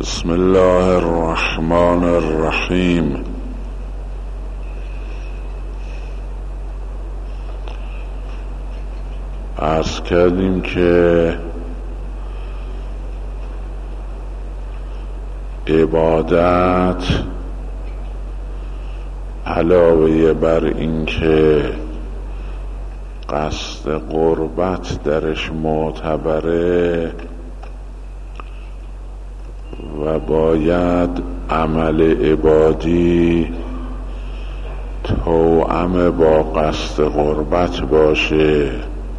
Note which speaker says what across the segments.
Speaker 1: بسم الله الرحمن الرحیم. عرض کردیم که عبادت علاوه بر این که قصد قربت درش معتبره و باید عمل عبادی توأم با قصد قربت باشه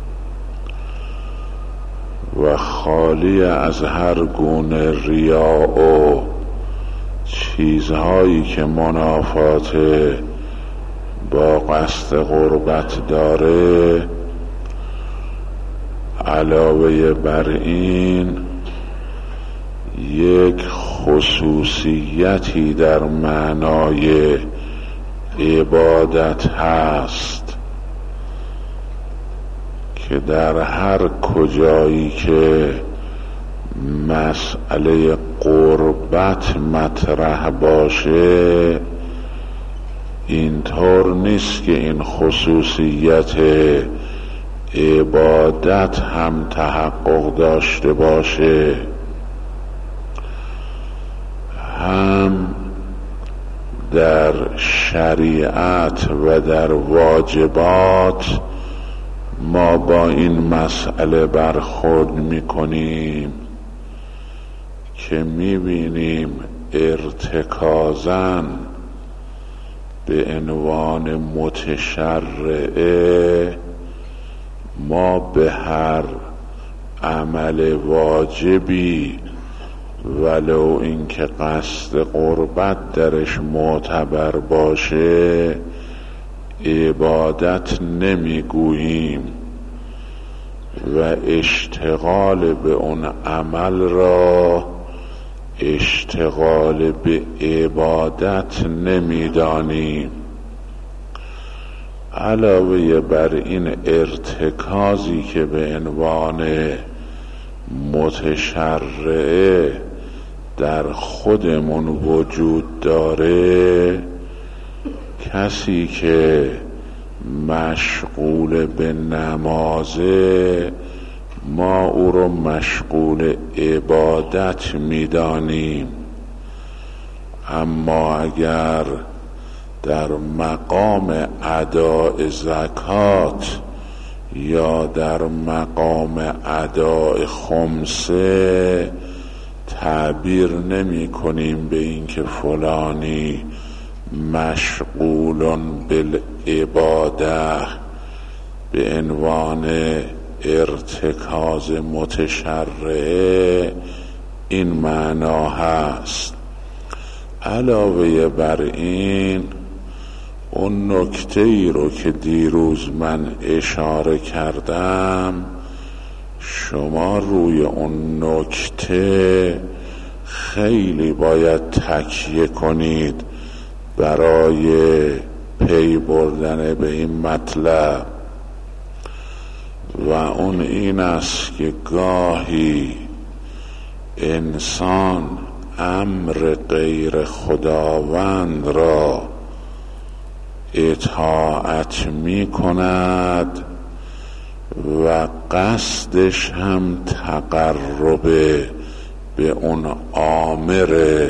Speaker 1: و خالی از هر گونه ریا و چیزهایی که منافات با قصد قربت داره. علاوه بر این یک خصوصیتی در معنای عبادت هست که در هر کجایی که مسئله قربت مطرح باشه اینطور نیست که این خصوصیت عبادت هم تحقق داشته باشه. هم در شریعت و در واجبات ما با این مسئله برخورد میکنیم که میبینیم ارتکازاً به عنوان متشرعه ما به هر عمل واجبی ولو اینکه قصد قربت درش معتبر باشه عبادت نمیگوییم و اشتغال به اون عمل را اشتغال به عبادت نمیدانیم. علاوه بر این ارتکازی که به عنوان متشرعه در خودمون وجود داره، کسی که مشغول به نمازه ما او رو مشغول عبادت میدانیم، اما اگر در مقام اداء زکات یا در مقام اداء خمسه تعبیر نمی کنیم به این که فلانی مشغول بالعباده به عنوان ارتکاز متشرعه این معنا هست. علاوه بر این اون نکته ای رو که دیروز من اشاره کردم شما روی اون نکته خیلی باید تکیه کنید برای پی بردن به این مطلب و اون این است که گاهی انسان امر غیر خداوند را اطاعت می کند و قصدش هم تقرب به اون آمره،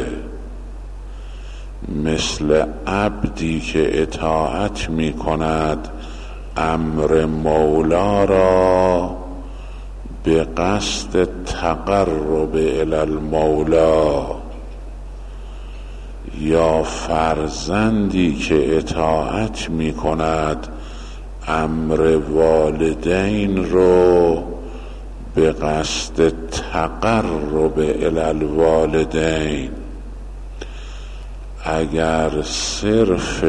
Speaker 1: مثل عبدی که اطاعت می کند امر مولا را به قصد تقرب الی المولا، یا فرزندی که اطاعت می کند امر والدین رو به قصد تقرب الی الوالدین. اگر صرف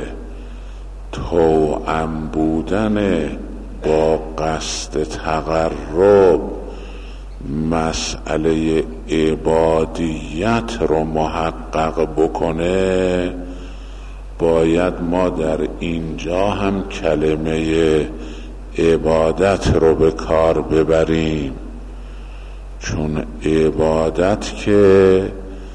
Speaker 1: توأم بودن با قصد تقرب مسئله عبادیت رو محقق بکنه باید ما در اینجا هم کلمه عبادت رو به کار ببریم، چون عبادت که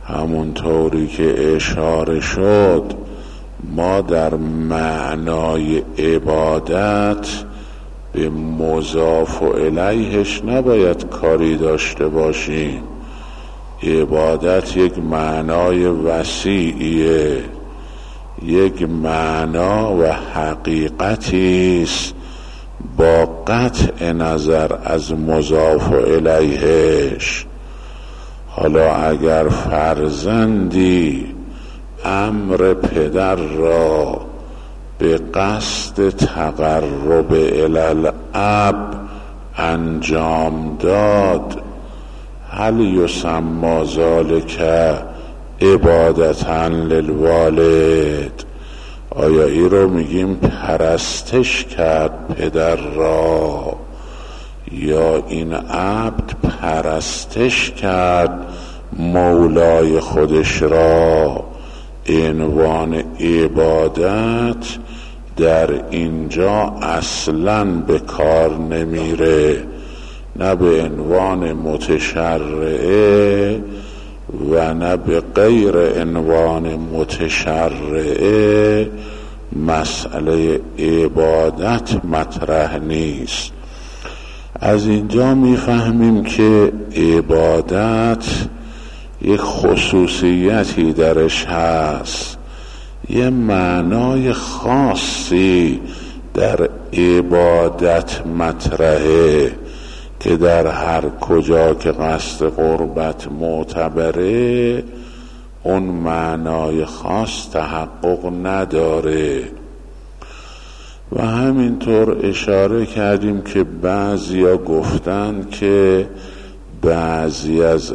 Speaker 1: همونطوری که اشاره شد ما در معنای عبادت به مضاف الیهش نباید کاری داشته باشیم. عبادت یک معنای وسیعیه، یک معنا و حقیقتی است با قطع نظر از مضاف الیهش. حالا اگر فرزندی امر پدر را به قصد تقرب الی الاب انجام داد، هل یسمی ذلک عبادتا للوالد؟ آیا این رو میگیم پرستش کرد پدر را، یا این عبد پرستش کرد مولای خودش را؟ عنوان عبادت در اینجا اصلاً به کار نمیره، نه به عنوان متشرعه و نه به غیر عنوان متشرعه. مسئله عبادت مطرح نیست. از اینجا میفهمیم که عبادت یک خصوصیتی درش هست، یه معنای خاصی در عبادت مطرحه که در هر کجا که قصد قربت معتبره اون معنای خاص تحقق نداره. و همینطور اشاره کردیم که بعضیا گفتن که بعضی از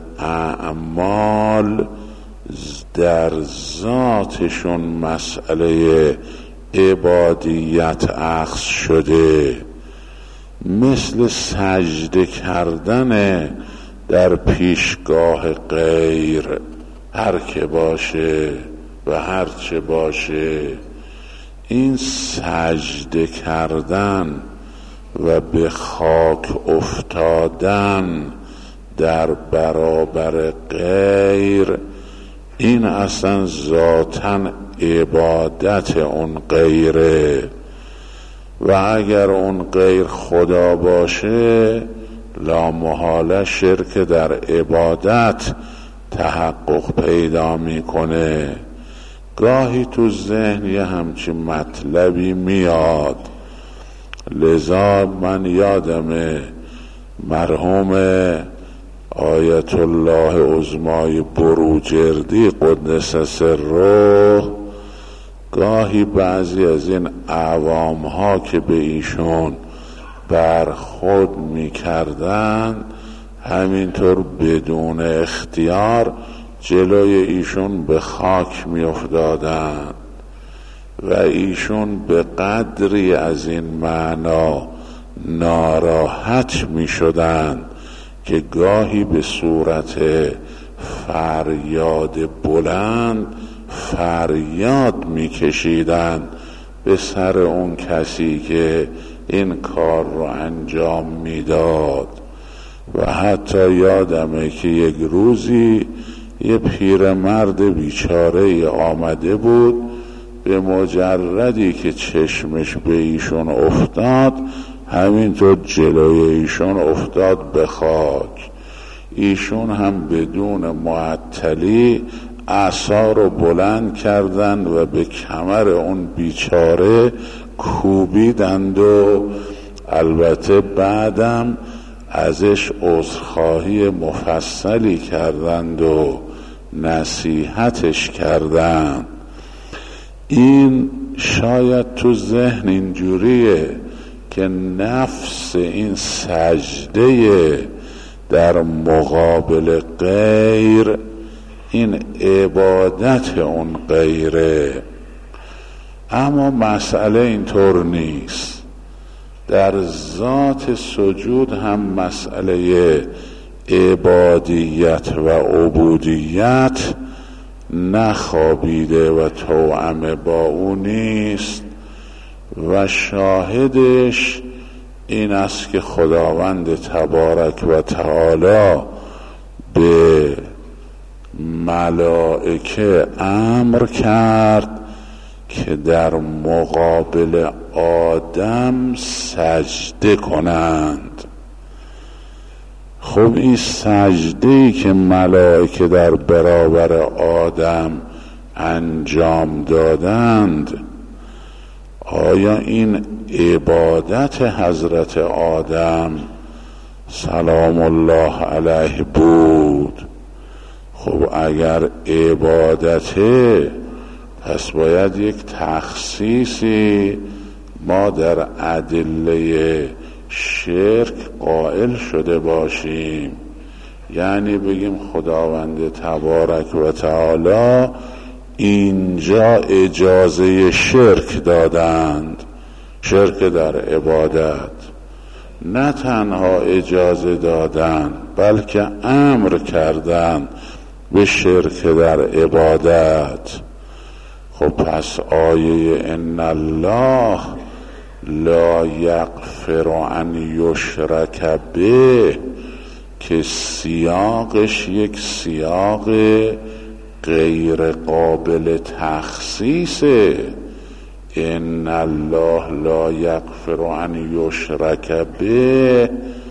Speaker 1: اعمال در ذاتشون مسئله عبادیت اخذ شده، مثل سجده کردن در پیشگاه غیر، هر که باشه و هر چه باشه. این سجده کردن و به خاک افتادن در برابر غیر، این اصلا ذاتاً عبادت اون غیره. و اگر اون غیر خدا باشه لامحاله شرک در عبادت تحقق پیدا میکنه. گاهی تو ذهن یه همچین مطلبی میاد. لذا من یادمه مرحوم آیت الله عظمای بروجردی قدس سره گاهی بعضی از این عوام ها که به ایشون برخورد میکردن همینطور بدون اختیار جلوی ایشون به خاک میافتادن و ایشون به قدری از این معنا ناراحت میشدن که گاهی به صورت فریاد بلند فریاد میکشیدن به سر اون کسی که این کار رو انجام میداد. و حتی یادمه که یک روزی یه پیرمرد بیچاره آمده بود، به مجردی که چشمش به ایشون افتاد همینطور جلوی ایشون افتاد به خاک. ایشون هم بدون معطلی عصا رو بلند کردند و به کمر اون بیچاره کوبیدند و البته بعدم ازش عذرخواهی مفصلی کردند و نصیحتش کردند. این شاید تو ذهن اینجوریه که نفس این سجده در مقابل غیر این عبادت اون غیره، اما مسئله اینطور نیست. در ذات سجود هم مسئله عبادیت و عبودیت نخوابیده و توأم با اون نیست. و شاهدش این است که خداوند تبارک و تعالی به ملائکه امر کرد که در مقابل آدم سجده کنند. خب این سجده‌ای که ملائکه در برابر آدم انجام دادند، آیا این عبادت حضرت آدم سلام الله علیه بود؟ خب اگر عبادته، پس باید یک تخصیصی ما در ادله شرک قائل شده باشیم، یعنی بگیم خداوند تبارک و تعالی اینجا اجازه شرک دادند، شرک در عبادت. نه تنها اجازه دادند بلکه امر کردند به شرک در عبادت. خب پس آیه ان الله لا یغفر ان یشرک به که سیاقش یک سیاق غیر قابل تخصیصه، ان الله لا یغفر ان یشرک به،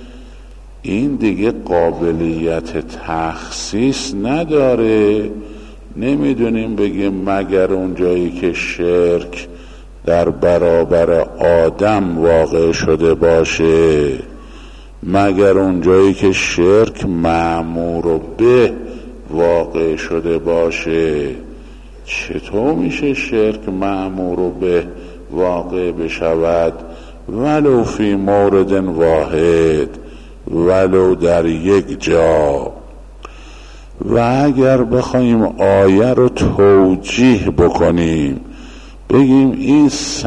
Speaker 1: این دیگه قابلیت تخصیص نداره. نمیدونیم بگیم مگر اون جایی که شرک در برابر آدم واقع شده باشه، مگر اون جایی که شرک مأمور به واقع شده باشه. چطور میشه شرک مأمور به واقع بشود؟ ولو فی مورد واحد، ولو در یک جا. و اگر بخوایم آیه رو توجیه بکنیم، بگیم این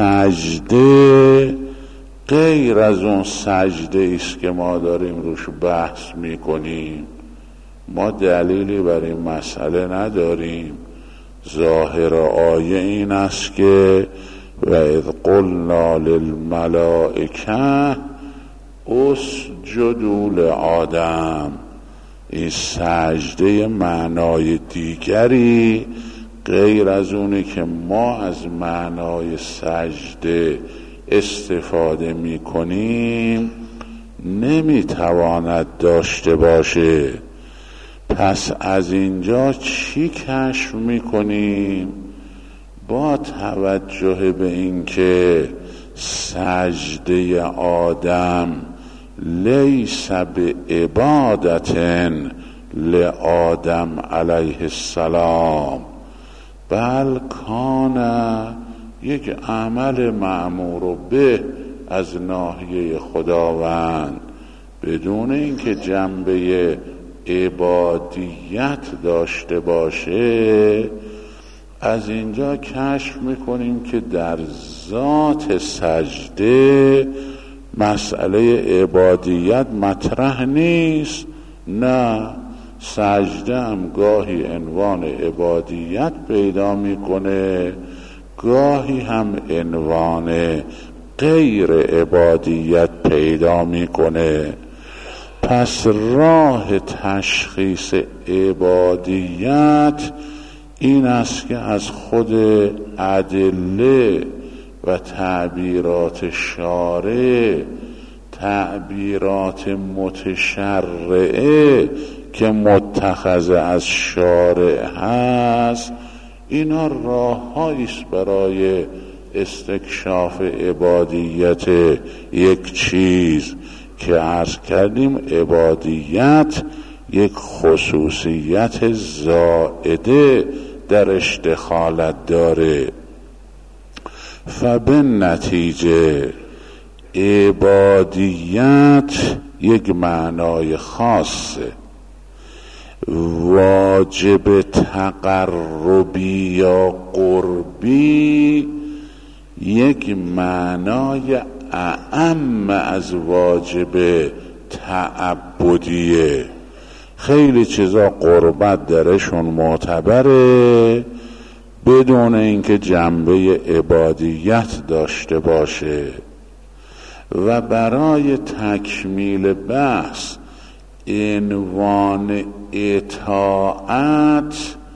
Speaker 1: سجده غیر از اون سجده است که ما داریم روش بحث میکنیم، ما دلیلی بر این مسئله نداریم. ظاهر آیه این است که و اذ قلنا للملائکه اسجدوا لآدم، این سجده معنای دیگری غیر از اونی که ما از معنای سجده استفاده می کنیم نمیتواند داشته باشه. پس از اینجا چی کشف می کنیم؟ با توجه به اینکه سجده آدم لیس بعبادت لآدم علیه السلام، بل کان یک عمل مأمور به از ناحیه خداوند، بدون اینکه جنبه عبادیت داشته باشه. از اینجا کشف میکنیم که در ذات سجده مسئله عبادیت مطرح نیست. نه، سجده هم گاهی عنوان عبادیت پیدا میکنه، گاهی هم عنوان غیر عبادیت پیدا میکنه. پس راه تشخیص عبادیت این است که از خود ادله و تعبیرات شارع، تعبیرات متشرعه که متخذ از شارع هست، اینا راه‌هایی است برای استکشاف عبادیت یک چیز که عرض کردیم عبادیت یک خصوصیت زائده درش دخالت داره. فبالنتیجه عبادیت یک معنای خاصه، واجب تقربی یا قربی یک معنای اعم از واجب تعبدیه. خیلی چیزا قربت درشون معتبره بدون اینکه جنبه عبادیت داشته باشه. و برای تکمیل بحث عنوان اطاعت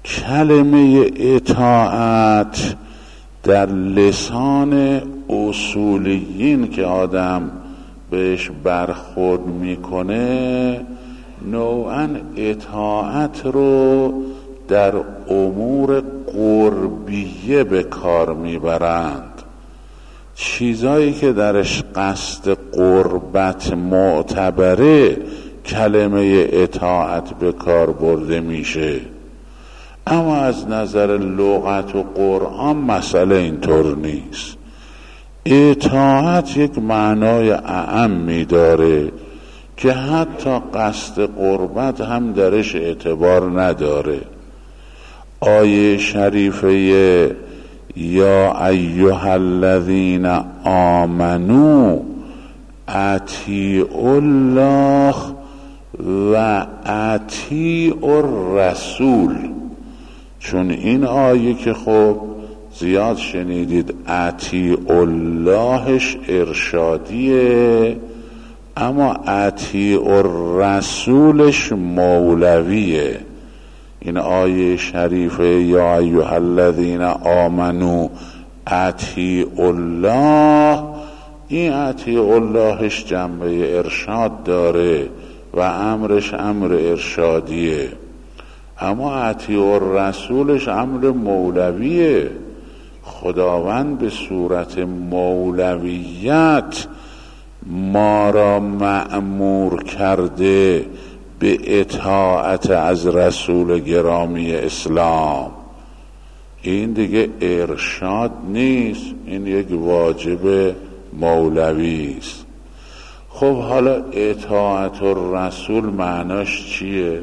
Speaker 1: کلمه اطاعت در لسان اصولیین که آدم بهش برخورد میکنه نوعاً اطاعت رو در امور قربیه به کار میبرند. چیزایی که درش قصد قربت معتبره کلمه اطاعت به کار برده میشه، اما از نظر لغت و قرآن مسئله اینطور نیست. اطاعت یک معنای اعمی داره که حتی قصد قربت هم درش اعتبار نداره. آیه شریفه یا ایها الذین آمنو اطیعوا الله و اطیعوا الرسول، چون این آیه که خب زیاد شنیدید اطیعوا اللهش ارشادیه، اما اطیعوا الرسولش مولویه. این آیه شریفه یا ایها الذین آمنو اطیعوا الله، این اطیعوا اللهش جنبه ارشاد داره و امرش امر ارشادیه، اما اطیعوا الرسولش امر مولویه. خداوند به صورت مولویت ما را مأمور کرده به اطاعت از رسول گرامی اسلام. این دیگه ارشاد نیست، این یک واجب مولوی است. خب حالا اطاعت الرسول معناش چیه؟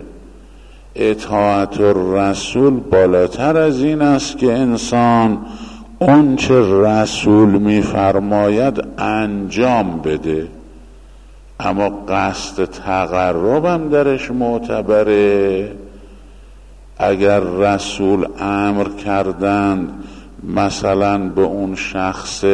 Speaker 1: اطاعت الرسول بالاتر از این است که انسان اون چه رسول میفرماید انجام بده، اما قصد تقربم درش معتبره. اگر رسول امر کردند مثلا به اون شخص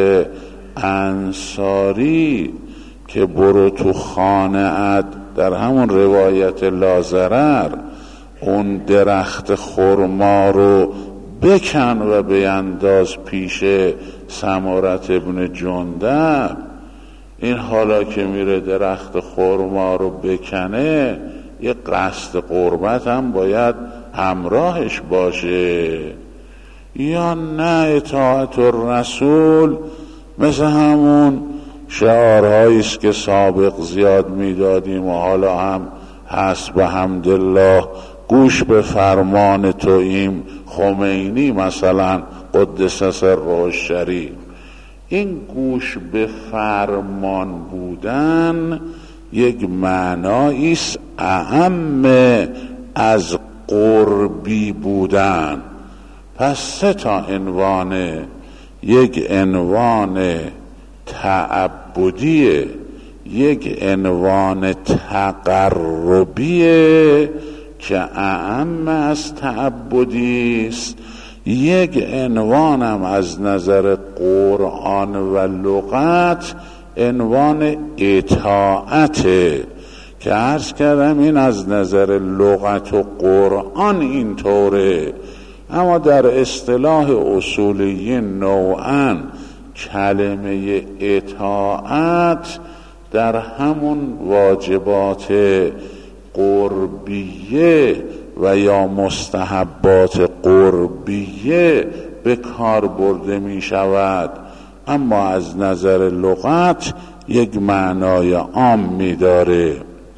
Speaker 1: انصاری که برو تو خانه‌ات، در همون روایت لازرر، اون درخت خرما رو بکن و بینداز پیش سمرة ابن جندب، این حالا که میره درخت خرما رو بکنه یه قصد قربت هم باید همراهش باشه. یا نه اطاعت الرسول مثل همون شعارهایی است که سابق زیاد میدادیم و حالا هم هست به حمدالله، گوش به فرمان توییم، خمینی مثلا قدس سره الشریف. این گوش به فرمان بودن یک معنایی است اعم از قربی بودن. پس سه تا عنوانه، یک عنوان تعبدیه، یک عنوان تقربیه که اعم از تعبدی است، یک عنوانم از نظر قرآن و لغت عنوان اطاعته که عرض کردم این از نظر لغت و قرآن اینطوره، اما در اصطلاح اصولیین نوعاً کلمه اطاعت در همون واجبات قربیه و یا مستحبات قربیه به کار برده می شود، اما از نظر لغت یک معنای عام می داره.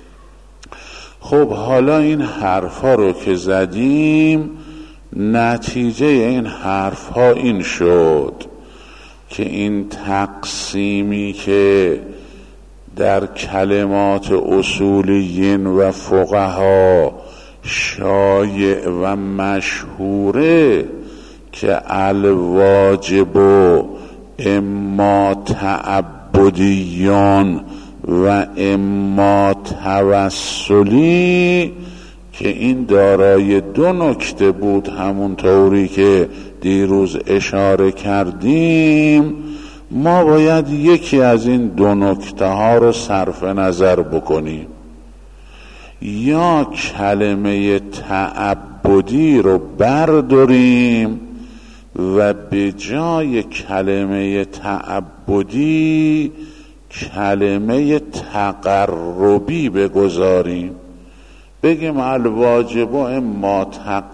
Speaker 1: خب حالا این حرفا رو که زدیم، نتیجه این حرفا این شد که این تقسیمی که در کلمات اصولیین و فقها شایع و مشهوره که الواجب اما تعبدیان و اما توسلی، که این دارای دو نکته بود، همون طوری که دیروز اشاره کردیم. ما باید یکی از این دو نکته ها رو صرف نظر بکنیم، یا کلمه تعبدی رو برداریم و به جای کلمه تعبدی کلمه تقربی بگذاریم. بگیم الواجب اما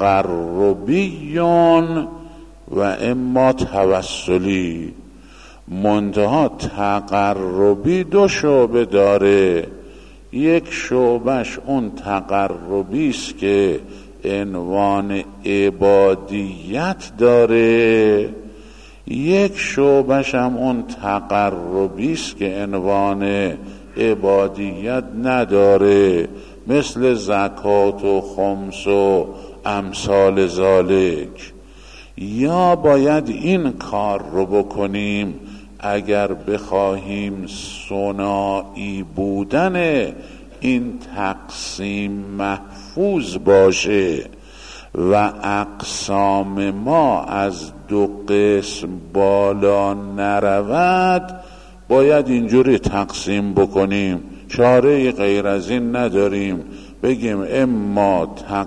Speaker 1: تقربیون و اما توسلی. منتها تقربی دو شعبه داره، یک شعبش اون تقربی است که عنوان عبادیت داره، یک شعبش هم اون تقربی است که عنوان عبادیت نداره، مثل زکات و خمس و امثال ذالک. یا باید این کار رو بکنیم اگر بخواهیم ثنایی بودن این تقسیم محفوظ باشه و اقسام ما از دو قسم بالا نرود، باید اینجوری تقسیم بکنیم، چاره غیر از این نداریم. بگیم اما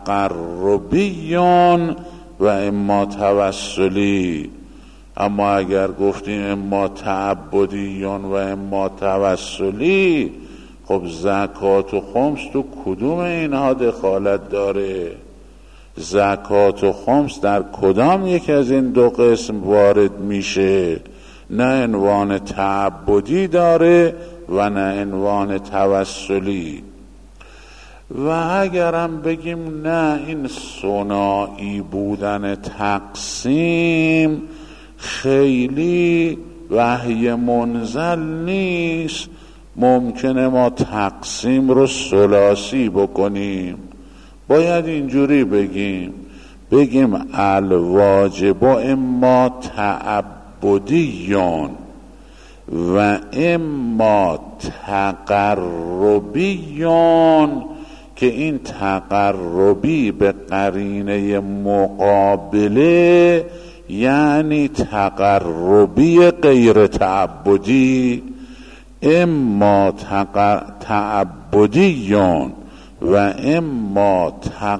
Speaker 1: تقربیون و اما توسلی. اما اگر گفتیم اما تعبدیون و اما توسلی، خب زکات و خمس تو کدوم اینها دخالت داره؟ زکات و خمس در کدام یک از این دو قسم وارد میشه؟ نه عنوان تعبدی داره و نه عنوان توسلی. و اگرم بگیم نه این ثنایی بودن تقسیم خیلی وحی منزل نیست، ممکنه ما تقسیم رو ثلاثی بکنیم. باید اینجوری بگیم الواجب اما تعبدیون و اما تقربیون، که این تقربی به قرینه مقابله یعنی تقربی غیر تعبدی. اما تعبدیون و اما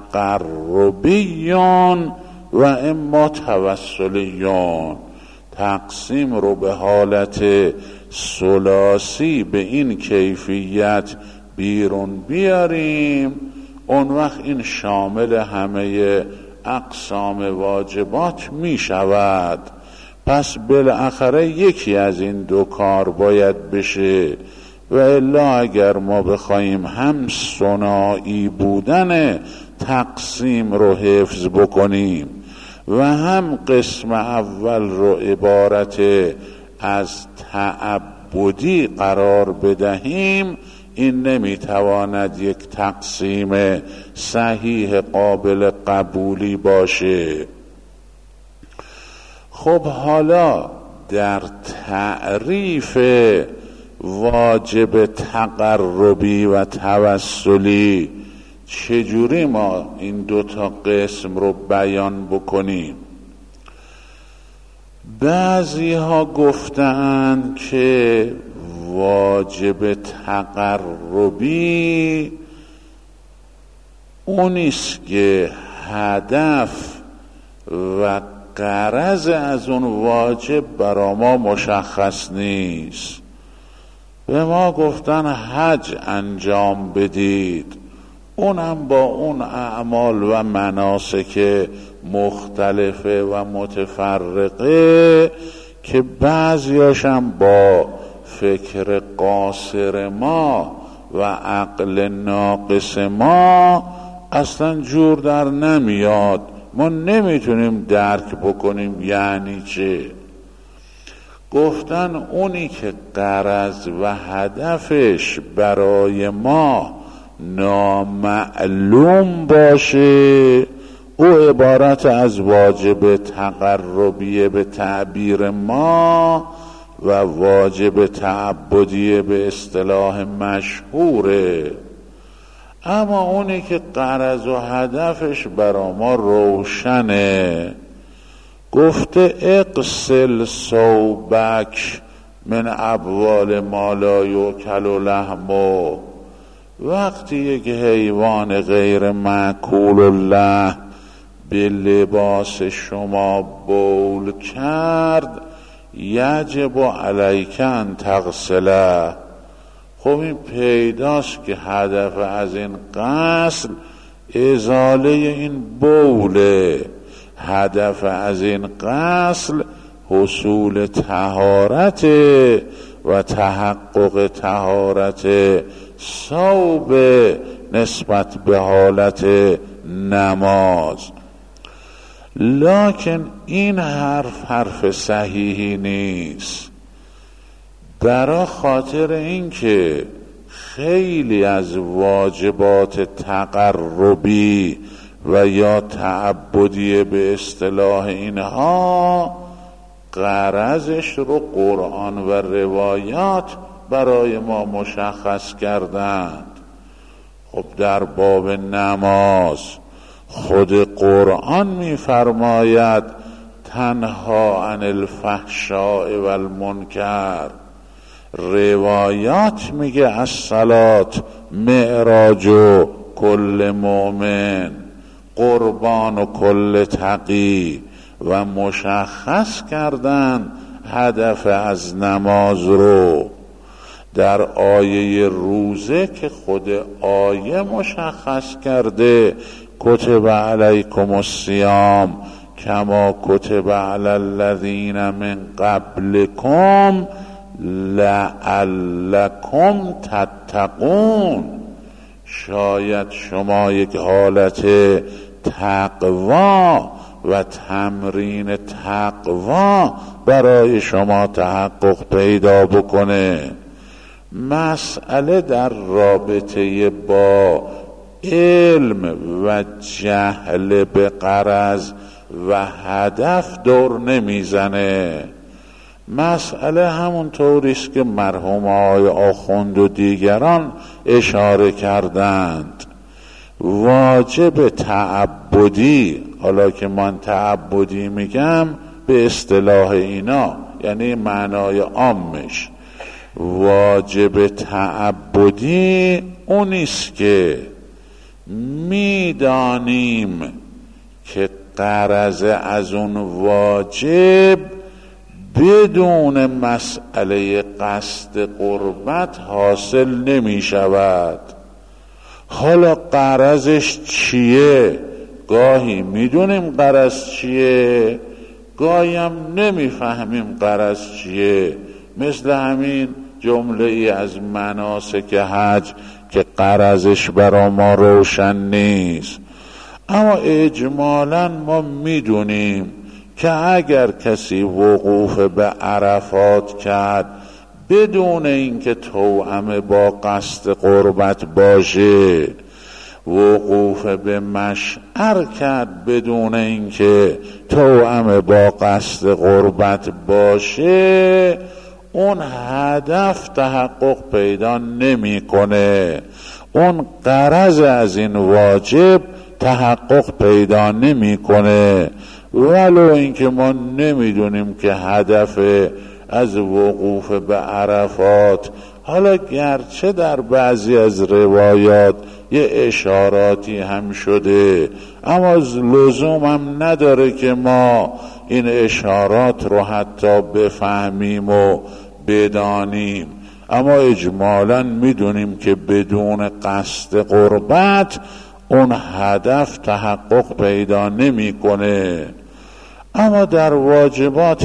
Speaker 1: تقربیون و اما توسلیون. تقسیم رو به حالت ثلاثی به این کیفیت بیرون بیاریم، اون وقت این شامل همه اقسام واجبات می شود. پس بالاخره یکی از این دو کار باید بشه، و الا اگر ما بخوایم هم ثنایی بودن تقسیم رو حفظ بکنیم و هم قسم اول رو عبارت از تعبدی قرار بدهیم، این نمیتواند یک تقسیم صحیح قابل قبولی باشه. خب حالا در تعریف واجب تقربی و توسلی چجوری ما این دوتا قسم رو بیان بکنیم؟ بعضی ها گفتند که واجب تقربی اونیست که هدف و غرض از اون واجب برا ما مشخص نیست. به ما گفتن حج انجام بدید، اونم با اون اعمال و مناسک مختلفه و متفرقه که بعضیاشم با فکر قاصر ما و عقل ناقص ما اصلا جور در نمیاد، ما نمیتونیم درک بکنیم یعنی چه. گفتن اونی که غرض و هدفش برای ما نامعلوم باشه، او عبارت از واجب تقربیه به تعبیر ما و واجب تعبدیه به اصطلاح مشهوره. اما اونی که غرض و هدفش برا ما روشنه، گفته اغسل ثوبک من ابوال ما لا یؤکل لحمه. وقتی یک حیوان غیر مأکول اللحم به لباس شما بول کرد یجب علیک ان تغسله. خب این پیداست که هدف از این غسل ازاله این بوله، هدف از این غسل حصول طهارت و تحقق طهارت ثوب نسبت به حالت نماز. لکن این حرف صحیحی نیست، برای خاطر اینکه خیلی از واجبات تقربی و یا تعبدی به اصطلاح اینها غرضش رو قرآن و روایات برای ما مشخص کردند. خب در باب نماز خود قرآن می‌فرماید تنها عن الفحشاء و المنکر، روایات میگه الصلات معراج و کل مؤمن، قربان و کل تقی، و مشخص کردن هدف از نماز رو. در آیه روزه که خود آیه مشخص کرده کتب علیکم الصیام کما کتب علی الذین من قبلکم لعلکم تتقون، شاید شما یک حالت تقوا و تمرین تقوا برای شما تحقق پیدا بکنه. مسئله در رابطه با علم و جهل به غرض و هدف دور نمیزنه. مسئله همون طوریست که مرحوم آقای آخوند و دیگران اشاره کردند. واجب تعبدی، حالا که من تعبدی میگم به اصطلاح اینا یعنی معنای عامش، واجب تعبدی اونیست که میدانیم که غرض از اون واجب بدون مسئله قصد قربت حاصل نمی شود. حالا غرضش چیه؟ گاهی میدونیم غرض چیه، گاهی هم نمیفهمیم غرض چیه. مثل همین جمله ای از مناسک حج که غرضش برا ما روشن نیست، اما اجمالاً ما میدونیم که اگر کسی وقوف به عرفات کرد بدون اینکه توأم با قصد قربت باشه، وقوف به مشعر کرد بدون اینکه توأم با قصد قربت باشه، اون هدف تحقق پیدا نمیکنه، اون غرض از این واجب تحقق پیدا نمیکنه. ولو اینکه ما نمیدونیم که هدف از وقوف به عرفات، حالا گرچه در بعضی از روایات یه اشاراتی هم شده، اما لزوم هم نداره که ما این اشارات رو حتی بفهمیم و بدانیم. اما اجمالاً میدونیم که بدون قصد قربت اون هدف تحقق پیدا نمیکنه. اما در واجبات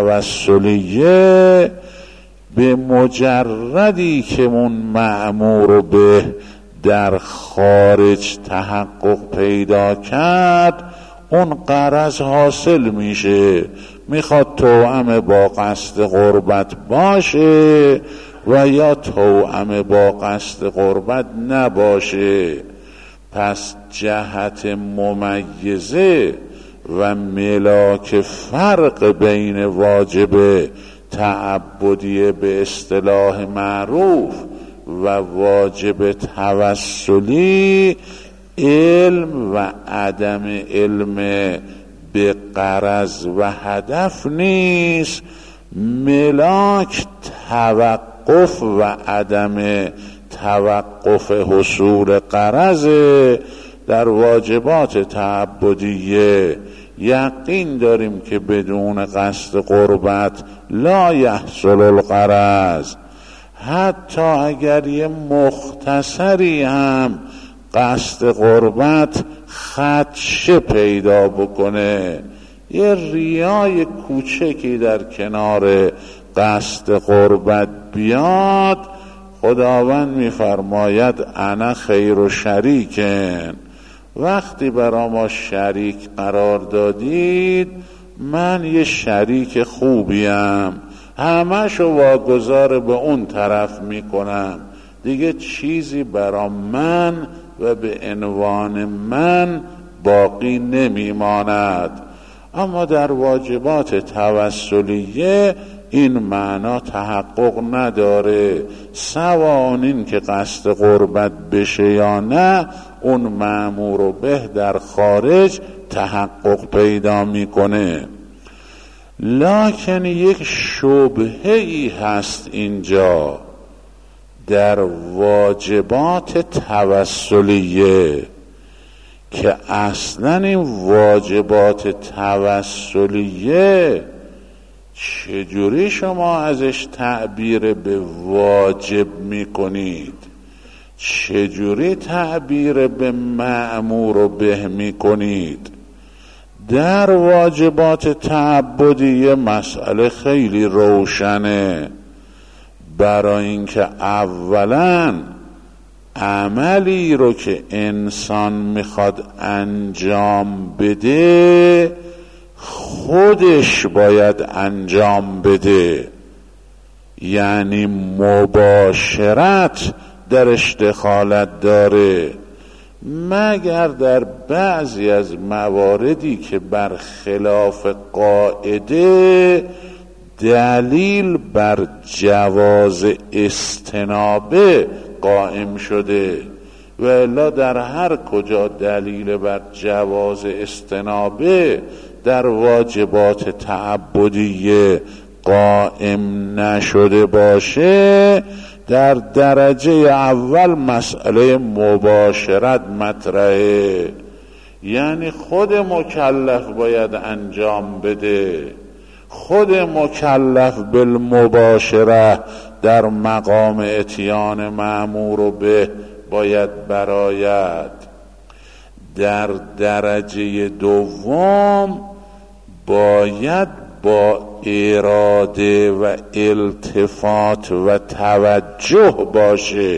Speaker 1: توسلیه به مجردی که اون مأمور به در خارج تحقق پیدا کرد، اون غرض حاصل میشه، میخواد توأم با قصد قربت باشه و یا توأم با قصد قربت نباشه. پس جهت ممیزه و ملاک فرق بین واجب تعبدی به اصطلاح معروف و واجب توسلی علم و عدم علم به غرض و هدف نیست، ملاک توقف و عدم توقف حصول غرض، در واجبات تعبدیه یقین داریم که بدون قصد قربت لا یحصل الغرض، حتی اگر یه مختصری هم قصد قربت خدشه پیدا بکنه، یه ریای کوچکی در کنار قصد قربت بیاد، خداوند میفرماید انا خیر و شریکن، وقتی برا ما شریک قرار دادید من یه شریک خوبیم، همه‌شو واگذار به اون طرف میکنم، دیگه چیزی برا من و به عنوان من باقی نمیماند. اما در واجبات توسلیه این معنا تحقق نداره، سواء این که قصد قربت بشه یا نه، اون مأمور به در خارج تحقق پیدا میکنه. لکن یک شبهه‌ای هست اینجا در واجبات توسلیه که اصلا این واجبات توسلیه چجوری شما ازش تعبیر به واجب میکنید؟ چجوری تعبیر به مأمور و به میکنید؟ در واجبات تعبدی مسئله خیلی روشنه. برای اینکه اولا عملی رو که انسان میخواد انجام بده خودش باید انجام بده، یعنی مباشرت درش دخالت داره، مگر در بعضی از مواردی که برخلاف قاعده دلیل بر جواز استنابه قائم شده، و الا در هر کجا دلیل بر جواز استنابه در واجبات تعبدیه قائم نشده باشه، در درجه اول مسئله مباشرت مطرحه، یعنی خود مکلف باید انجام بده، خود مکلف بالمباشره در مقام اتیان مأمور به باید براید. در درجه دوم باید با اراده و التفات و توجه باشه.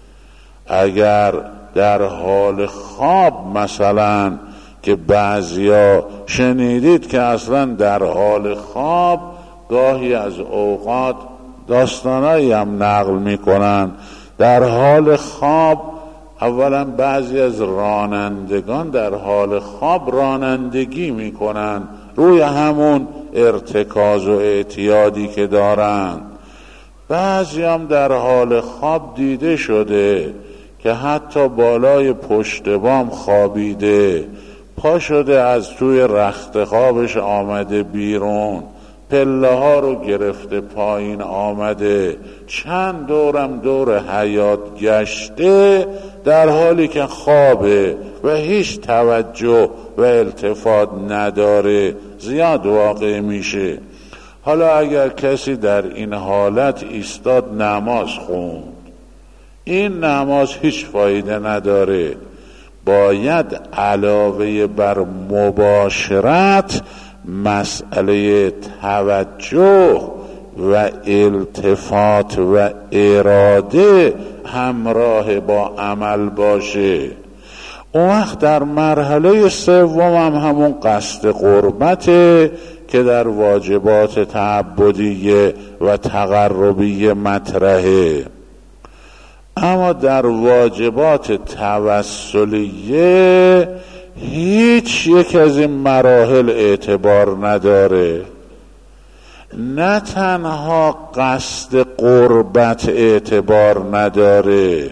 Speaker 1: اگر در حال خواب مثلا، که بعضیا شنیدید که اصلا در حال خواب گاهی از اوقات داستانایی هم نقل میکنن، در حال خواب اولا بعضی از رانندگان در حال خواب رانندگی میکنن روی همون ارتکاز و اعتیادی که دارن، بعضی هم در حال خواب دیده شده که حتی بالای پشت بام خوابیده، پا شده از توی رخت خوابش آمده بیرون، پله ها رو گرفته پایین آمده، چند دورم دور حیاط گشته در حالی که خوابه و هیچ توجه و التفات نداره، زیاد واقع میشه. حالا اگر کسی در این حالت ایستاد نماز خوند، این نماز هیچ فایده نداره، باید علاوه بر مباشرت مسئله توجه و التفات و اراده همراه با عمل باشه. اون وقت در مرحله سوم هم همون قصد قربته که در واجبات تعبدیه و تقربیه مطرحه. اما در واجبات توسلیه هیچ یک از این مراحل اعتبار نداره. نه تنها قصد قربت اعتبار نداره،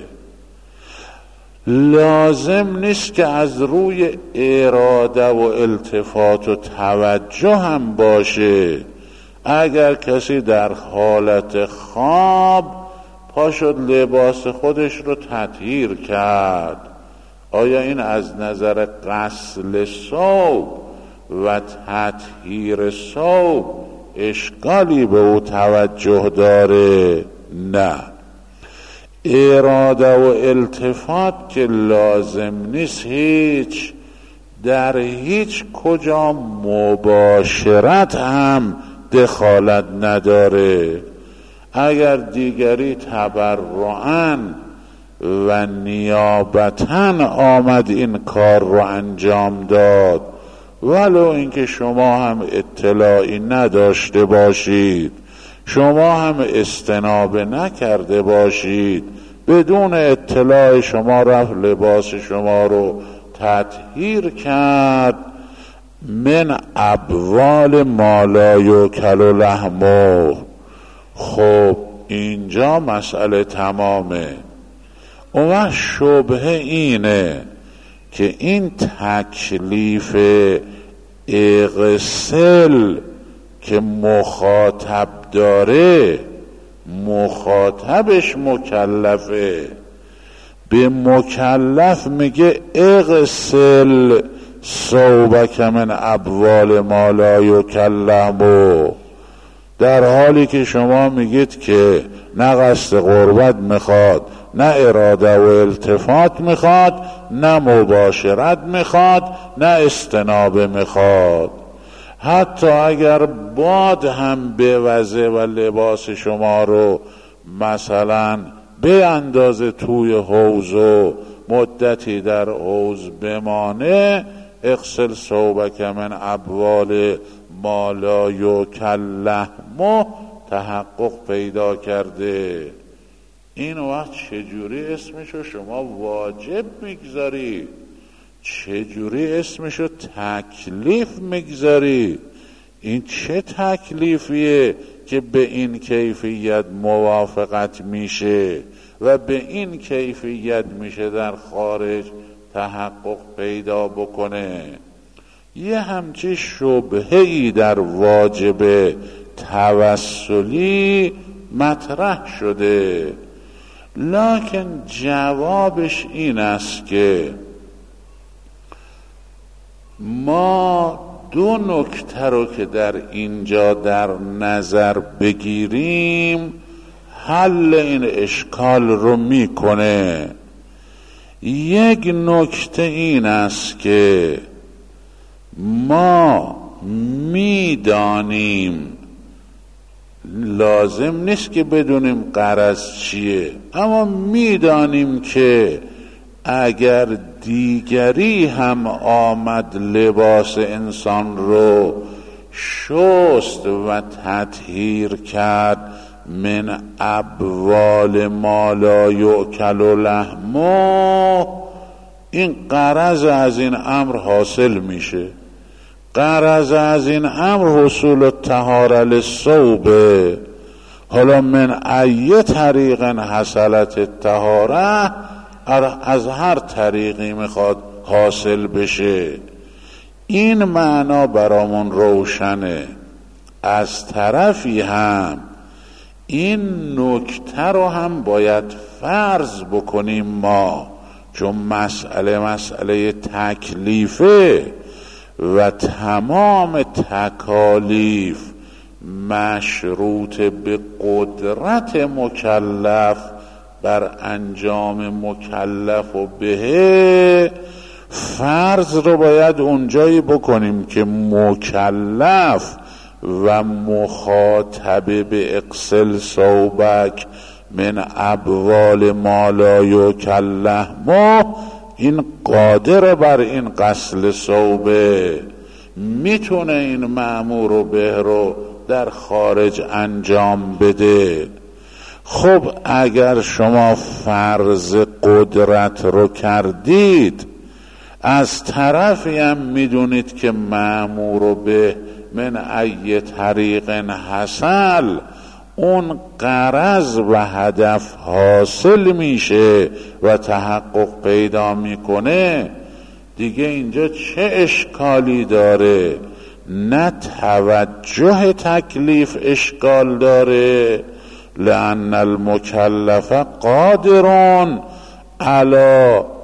Speaker 1: لازم نیست که از روی اراده و التفات و توجه هم باشه. اگر کسی در حالت خواب پا شد لباس خودش رو تطهیر کرد، آیا این از نظر غسل ثوب و تطهیر ثوب اشکالی به او توجه داره؟ نه. اراده و التفات که لازم نیست هیچ، در هیچ کجا مباشرت هم دخالت نداره. اگر دیگری تبرعاً و نیابتاً آمد این کار رو انجام داد، ولو اینکه شما هم اطلاعی نداشته باشید، شما هم استنابه نکرده باشید، بدون اطلاع شما رفت لباس شما رو تطهیر کرد، من ابوال ما لا یؤکل لحمه. خب اینجا مسئله تمامه. اون شبهه اینه که این تکلیف اغسل که مخاطب داره، مخاطبش مکلفه، به مکلف میگه اغسل ثوبک من ابوال ما لا یؤکل لحمه، در حالی که شما میگید که نه قصد قربت میخواد، نه اراده و التفات میخواد، نه مباشرت میخواد، نه استنابه میخواد. حتی اگر باد هم بوزه و لباس شما رو مثلا به اندازه توی حوض و مدتی در حوض بمانه، اغسل ثوبک من ابوال ما لا یؤکل لحمه تحقق پیدا کرده. این وقت چجوری اسمشو شما واجب میگذاری؟ چجوری اسمشو تکلیف میگذاری؟ این چه تکلیفیه که به این کیفیت موافقت میشه و به این کیفیت میشه در خارج تحقق پیدا بکنه؟ یه همچی شبهه‌ای در واجب توسلی مطرح شده، لکن جوابش این است که ما دو نکته رو که در اینجا در نظر بگیریم حل این اشکال رو میکنه. یک نکته این است که ما میدانیم، لازم نیست که بدونیم غرض چیه، اما میدانیم که اگر دیگری هم آمد لباس انسان رو شست و تطهیر کرد من ابوال ما لا یؤکل لحمه، این غرض از این امر حاصل میشه. غرض از این امر حصول الطهاره للثوب. حالا من ای طریق حصلت الطهاره، از هر طریقی میخواد حاصل بشه. این معنا برامون روشنه. از طرفی هم این نکته رو هم باید فرض بکنیم ما، چون مسئله تکلیفه و تمام تکالیف مشروط به قدرت مکلف بر انجام مکلف و به، فرض رو باید اونجایی بکنیم که مکلف و مخاطب به اغسل ثوبک من ابوال ما لا یؤکل لحمه، این قادر بر این غسل ثوبه، میتونه این مأمور و به رو در خارج انجام بده. خب اگر شما فرض قدرت رو کردید، از طرفی هم میدونید که مأمور و به من ای طریق حصل، اون غرض و هدف حاصل میشه و تحقق پیدا میکنه، دیگه اینجا چه اشکالی داره؟ نه توجه تکلیف اشکال داره، لأن المکلف قادرون علی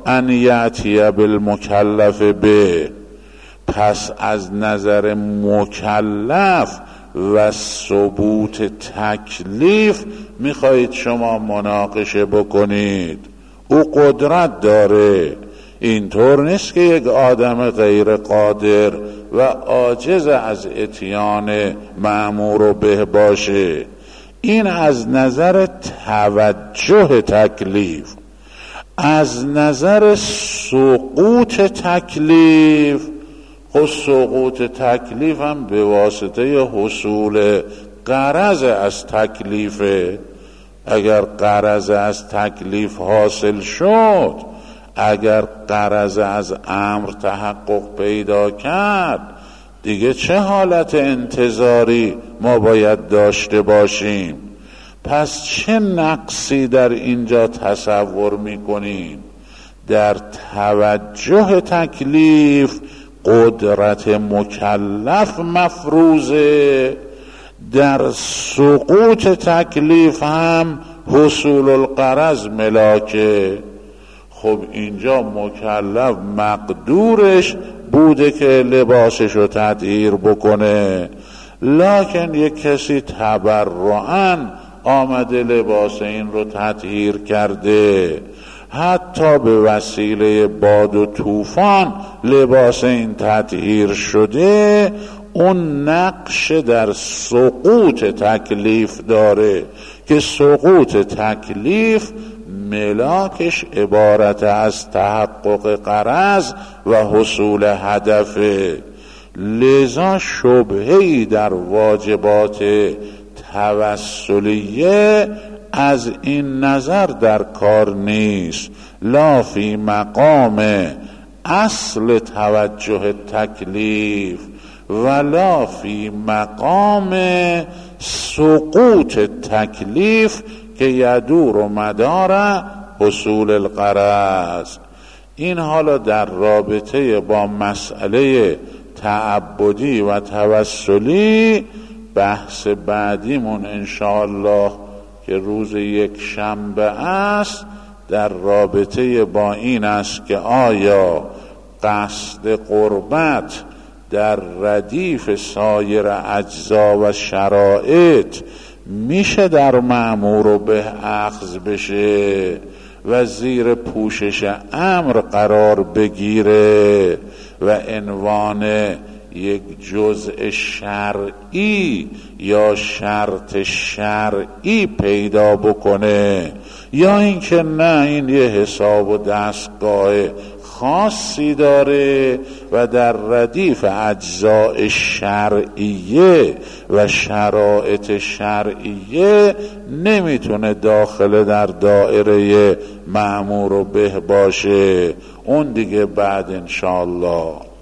Speaker 1: ان یأتی بالمکلف به. پس از نظر مکلف و ثبوت تکلیف میخواهید شما مناقشه بکنید. او قدرت داره، اینطور نیست که یک آدم غیر قادر و عاجز از اتیان مأمور به باشه. این از نظر توجه تکلیف. از نظر سقوط تکلیف، خود سقوط تکلیف هم به واسطه حصول غرض از تکلیفه. اگر غرض از تکلیف حاصل شد، اگر غرض از امر تحقق پیدا کرد، دیگه چه حالت انتظاری ما باید داشته باشیم؟ پس چه نقصی در اینجا تصور میکنیم؟ در توجه تکلیف قدرت مکلف مفروضه، در سقوط تکلیف هم حصول الغرض ملاکه. خب اینجا مکلف مقدورش بوده که لباسش رو تطهیر بکنه، لکن یک کسی تبرعاً آمده لباس این رو تطهیر کرده، حتی به وسیله باد و طوفان لباس این تطهیر شده، اون نقش در سقوط تکلیف داره که سقوط تکلیف ملاکش عبارت از تحقق غرض و حصول هدفه. لذا شبهه‌ای در واجبات توسلیه از این نظر در کار نیست، لا فی مقام اصل توجه تکلیف ولا فی مقام سقوط تکلیف که یدور و مدار حصول الغرض. این حالا در رابطه با مسئله تعبدی و توسلی بحث بعدیمون انشاءالله که روز یک شنبه است، در رابطه با این است که آیا قصد قربت در ردیف سایر اجزا و شرایط میشه در مأمور به اخذ بشه و زیر پوشش امر قرار بگیره و عنوان یک جزء شرعی یا شرط شرعی پیدا بکنه، یا اینکه نه این یه حساب و دستگاه خاصی داره و در ردیف اجزاء شرعیه و شرایط شرعیه نمیتونه داخل در دایره مأمور به باشه. اون دیگه بعد انشاءالله